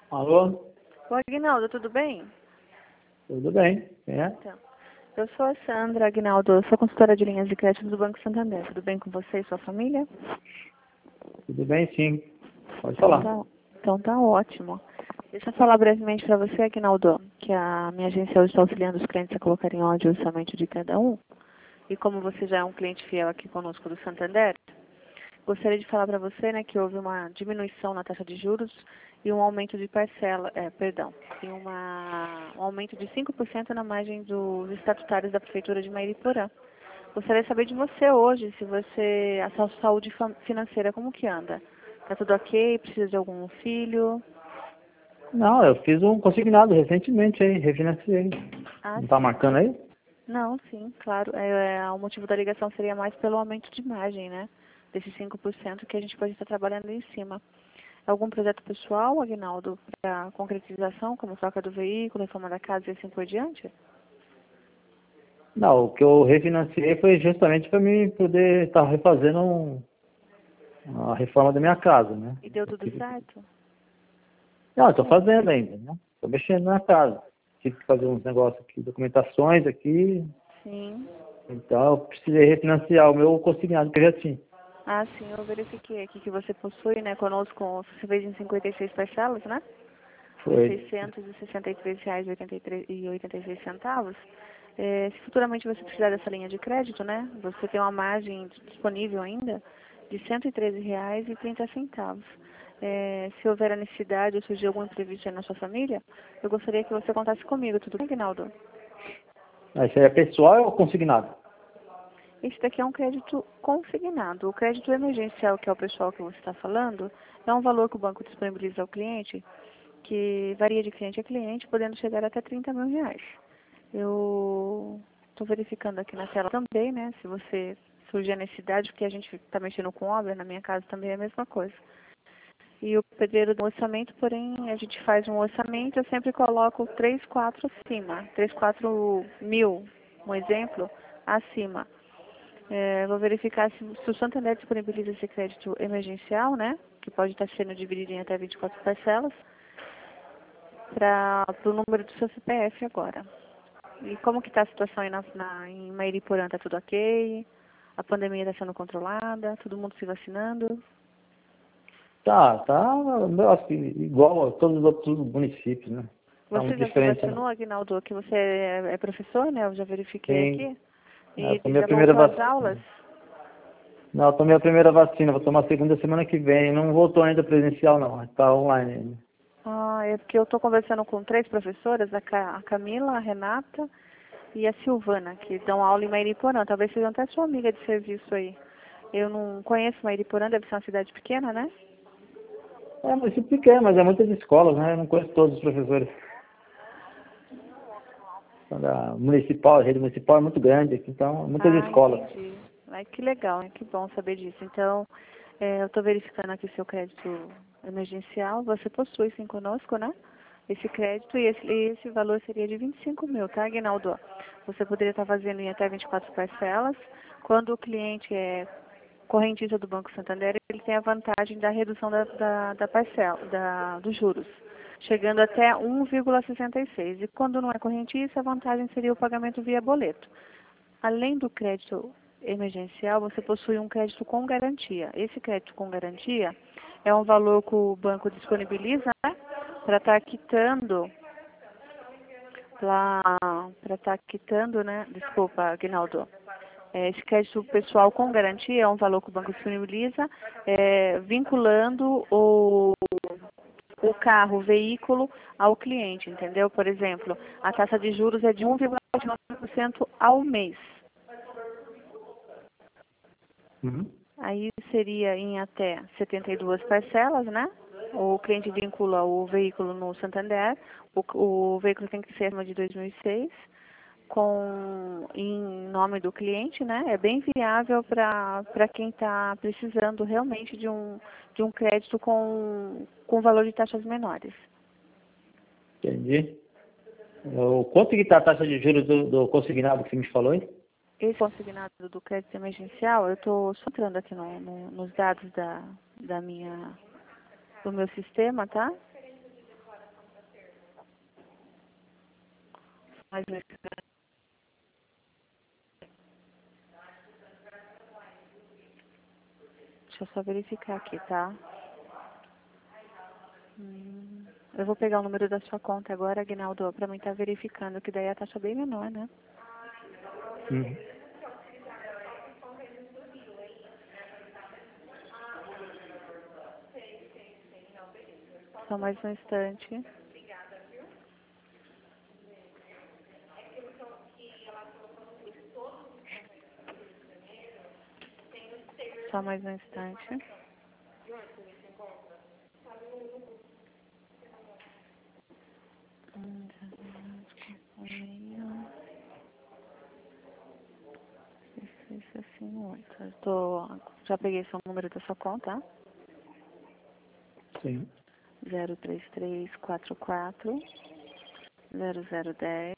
Alô? Oi, Aguinaldo, tudo bem? Tudo bem? Quem é? Então, eu sou a Sandra, Aguinaldo, eu sou consultora de linhas de crédito do Banco Santander. Tudo bem com você e sua família? Tudo bem, sim. Pode Então falar. tá, então tá ótimo. Deixa eu falar brevemente para você, Aguinaldo, que a minha agência hoje está auxiliando os clientes a colocarem ordem o orçamento de cada um. E como você já é um cliente fiel aqui conosco do Santander, gostaria de falar para você, né, que houve uma diminuição na taxa de juros e um aumento de parcela, e um aumento de 5% na margem dos estatutários da Prefeitura de Mairiporã. Gostaria de saber de você hoje, se você, a sua saúde financeira, como que anda? Tá tudo ok? Precisa de algum auxílio? Não, eu fiz um consignado recentemente aí, refinanciei. Ah, Não tá sim. marcando aí? Não, sim, claro. O motivo da ligação seria mais pelo aumento de margem, né? Desses 5% que a gente pode estar trabalhando em cima. Algum projeto pessoal, Aguinaldo, para concretização, como troca do veículo, reforma da casa e assim por diante? Não, o que eu refinanciei foi justamente para mim poder estar refazendo a reforma da minha casa, né? E deu tudo certo? Não, eu tô fazendo ainda, né? Tô mexendo na casa. Tive que fazer uns negócios aqui, documentações aqui. Sim. Então eu precisei refinanciar o meu consignado que eu já tinha. Ah, sim, eu verifiquei aqui que você possui, né, conosco, você fez em 56 parcelas, né? De Foi. R$ 663,86. Se futuramente você precisar dessa linha de crédito, né, você tem uma margem disponível ainda de R$ 113,30. Se houver a necessidade ou surgir algum imprevisto aí na sua família, eu gostaria que você contasse comigo, tudo bem, Aguinaldo? Mas isso aí é pessoal ou consignado? Esse daqui é um crédito consignado. O crédito emergencial, que é o pessoal que você está falando, é um valor que o banco disponibiliza ao cliente, que varia de cliente a cliente, podendo chegar até R$ 30.000. Eu estou verificando aqui na tela também, né, se você surgir a necessidade, porque a gente está mexendo com obra, na minha casa também é a mesma coisa. E o pedreiro do orçamento, porém, a gente faz um orçamento, eu sempre coloco 3, 4 acima, 3, 4 mil, um exemplo, acima. Vou verificar se o Santander disponibiliza esse crédito emergencial, né, que pode estar sendo dividido em até 24 parcelas, para o número do seu CPF agora. E como que está a situação aí em Mairiporã? Está tudo ok? A pandemia está sendo controlada? Todo mundo se vacinando? Tá, eu acho que igual a todos os outros municípios, né? Tá Você muito já se diferente, não. vacinou, Aguinaldo? Que você é professor, né? Eu já verifiquei Tem, aqui. eu E tomei a já primeira voltou às vacina. aulas? Não, eu tomei a primeira vacina, vou tomar a segunda semana que vem. Não voltou ainda presencial, não. Tá online ainda. Ah, é porque eu estou conversando com 3 professoras, a Camila, a Renata e a Silvana, que dão aula em Mairiporã. Talvez sejam até sua amiga de serviço aí. Eu não conheço Mairiporã, deve ser uma cidade pequena, né? É município pequeno, mas é muitas escolas, né? Eu não conheço todos os professores. A rede municipal é muito grande aqui, então muitas Ah, escolas. entendi. Ai, que legal, hein? Que bom saber disso. Então, eu estou verificando aqui seu crédito emergencial. Você possui sim conosco, né? Esse crédito e esse valor seria de 25 mil, tá, Aguinaldo? Você poderia estar fazendo em até 24 parcelas. Quando o cliente é correntista do Banco Santander, ele tem a vantagem da redução da parcela, dos juros, chegando até 1,66. E quando não é correntista, a vantagem seria o pagamento via boleto. Além do crédito emergencial, você possui um crédito com garantia. Esse crédito com garantia é um valor que o banco disponibiliza, né, para estar quitando, né? Desculpa, Aguinaldo. Esse crédito pessoal com garantia é um valor que o banco disponibiliza, vinculando o carro, o veículo ao cliente, entendeu? Por exemplo, a taxa de juros é de 1,9% ao mês. Uhum. Aí seria em até 72 parcelas, né? O cliente vincula o veículo no Santander, o veículo tem que ser acima de 2006, em nome do cliente, né? É bem viável para quem está precisando realmente de um crédito com valor de taxas menores. Entendi. Quanto que está a taxa de juros do consignado que você me falou, hein? Esse consignado do crédito emergencial, eu estou só entrando aqui nos dados do meu sistema, tá? Mais um instante. Deixa eu só verificar aqui, tá? Eu vou pegar o número da sua conta agora, Aguinaldo, pra mim estar verificando, que daí a taxa é bem menor, né? Uhum. Só mais um instante. Só mais um instante. Isso assim, 8. Já peguei seu número da sua conta, tá? Sim. 03344 0010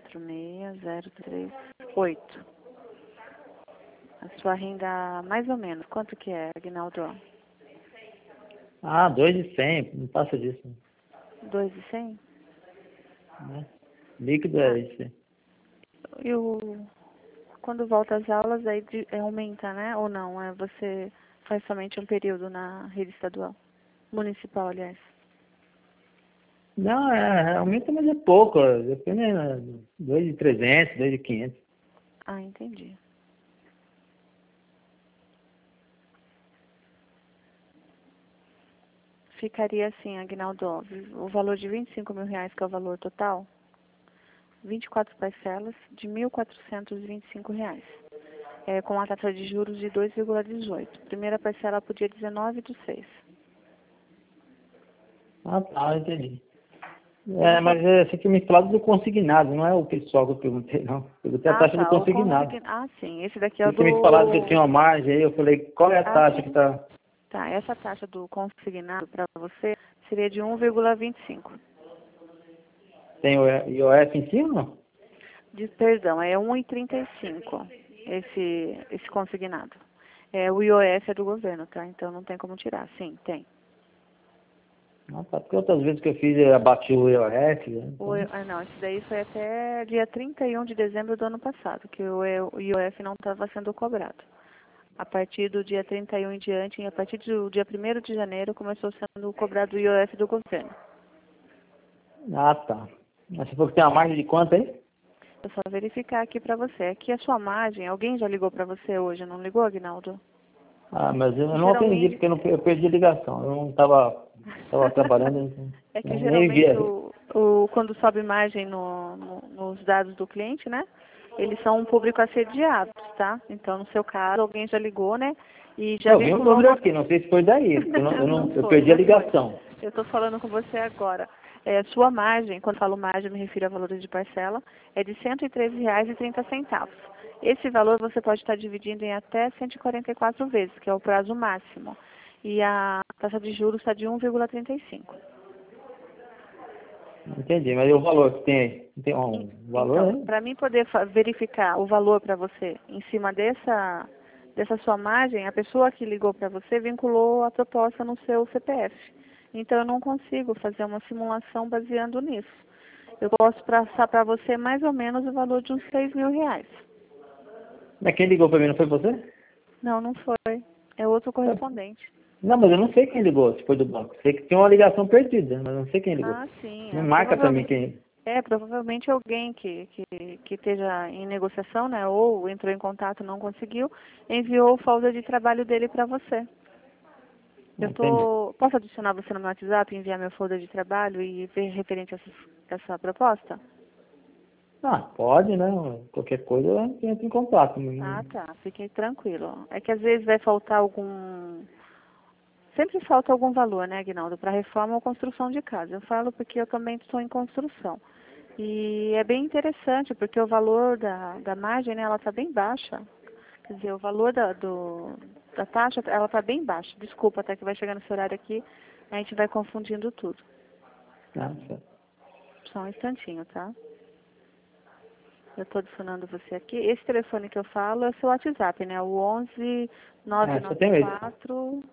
46038. A sua renda, mais ou menos, quanto que é, Aguinaldo? Ah, 2.100, não passa disso, 2.100? né? Líquido é isso. E quando volta às aulas, aí aumenta, né? Ou não? Você faz somente um período na rede estadual? Municipal, aliás. Não, aumenta, mas é pouco, depende, 2.300, 2.500. Ah, entendi. Ficaria assim, Aguinaldo, o valor de R$ 25.000, que é o valor total, 24 parcelas de R$ 1.425. Com a taxa de juros de 2,18. Primeira parcela por dia 19/6. Ah, tá, entendi. Mas você tinha me falado do consignado, não é o pessoal que eu perguntei, não. Perguntei a Ah, taxa do tá. consignado. Ah, sim. Esse daqui é o Você tinha me falado que eu do... tinha uma margem aí, eu falei, qual é a Ah, taxa que sim. tá? Tá, essa taxa do consignado para você seria de 1,25. Tem o IOF em cima, não? Perdão, é 1,35 esse consignado. O IOF é do governo, tá? Então não tem como tirar. Sim, tem. Ah, tá, porque outras vezes que eu fiz, eu abati o IOF, né? Então, Não, esse daí foi até dia 31 de dezembro do ano passado, que o IOF não estava sendo cobrado. A partir do dia 31 em diante, e a partir do dia 1º de janeiro, começou sendo cobrado o IOF do governo. ah, tá. Mas você falou que tem uma margem de quanto aí? Eu só verificar aqui para você. Aqui a sua margem, alguém já ligou para você hoje, não ligou, Aguinaldo? Ah, mas eu não atendi, Geralmente, porque eu perdi a ligação. Eu não estava trabalhando, então, é que eu nem vi. geralmente quando sobe margem nos dados do cliente, né? Eles são um público assediado, tá? Então, no seu caso, alguém já ligou, né? E já Eu vi um vinculou número uma... aqui, não sei se foi daí, porque Não eu foi, perdi a não foi. ligação. Eu estou falando com você agora. Sua margem, quando falo margem, me refiro a valores de parcela, é de R$ 113,30. Esse valor você pode estar dividindo em até 144 vezes, que é o prazo máximo. E a taxa de juros está de 1,35. Entendi, mas e o valor que tem aí? Não tem um valor, Então, né? para mim poder verificar o valor para você em cima dessa sua margem, a pessoa que ligou para você vinculou a proposta no seu CPF. Então, eu não consigo fazer uma simulação baseando nisso. Eu posso passar para você mais ou menos o valor de uns R$ 6.000. Mas quem ligou para mim não foi você? Não, não foi. É outro correspondente. Não, mas eu não sei quem ligou, se foi do banco. Sei que tem uma ligação perdida, mas eu não sei quem ligou. Ah, sim. Não marca para mim quem. Provavelmente alguém que esteja em negociação, né, ou entrou em contato e não conseguiu, enviou o folder de trabalho dele para você. Entendi. Posso adicionar você no meu WhatsApp, enviar meu folder de trabalho e ver referente a essa proposta? Ah, pode, né? Qualquer coisa eu entro em contato. Ah, tá. Fique tranquilo. É que às vezes vai faltar algum... Sempre falta algum valor, né, Aguinaldo, para reforma ou construção de casa. Eu falo porque eu também estou em construção. E é bem interessante, porque o valor da margem, né, ela está bem baixa. Quer dizer, o valor da taxa, ela está bem baixa. Desculpa, até que vai chegar nesse horário aqui, a gente vai confundindo tudo. Ah, certo. Só um instantinho, tá? Eu estou adicionando você aqui. Esse telefone que eu falo é o seu WhatsApp, né? O 11 Só tenho esse. 994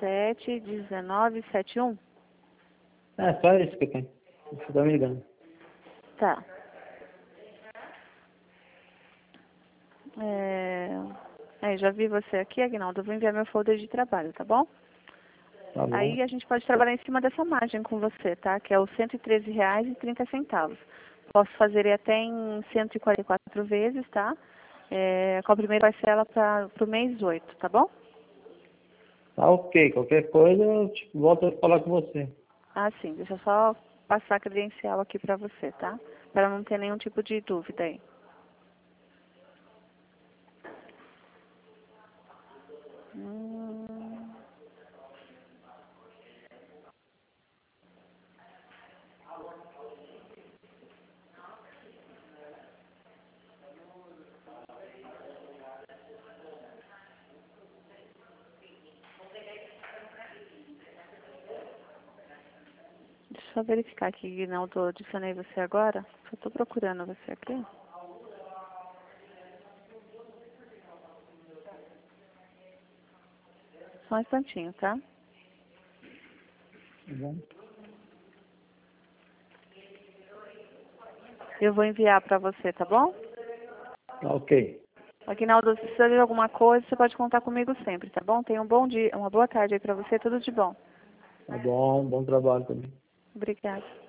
97 19 71. Só isso que eu tenho. Você tá me ligando. Tá. Já vi você aqui, Aguinaldo. Eu vou enviar meu folder de trabalho, tá bom? Tá bom. Aí a gente pode trabalhar em cima dessa margem com você, tá? Que é os R$ 113,30. Posso fazer ele até em 144 vezes, tá? Com a primeira parcela para o mês 8, tá bom? Tá ok. Qualquer coisa eu volto a falar com você. Ah, sim. Deixa eu só passar a credencial aqui para você, tá? Para não ter nenhum tipo de dúvida aí. Hum. Deixa eu só verificar aqui, Guinaldo. Adicionei você agora. Só estou procurando você aqui. Só um instantinho, tá? Tá bom? Eu vou enviar para você, tá bom? Tá ok. Aguinaldo, se precisar de alguma coisa, você pode contar comigo sempre, tá bom? Tenha um bom dia, uma boa tarde aí para você. Tudo de bom. Tá bom. Bom trabalho também. Obrigada.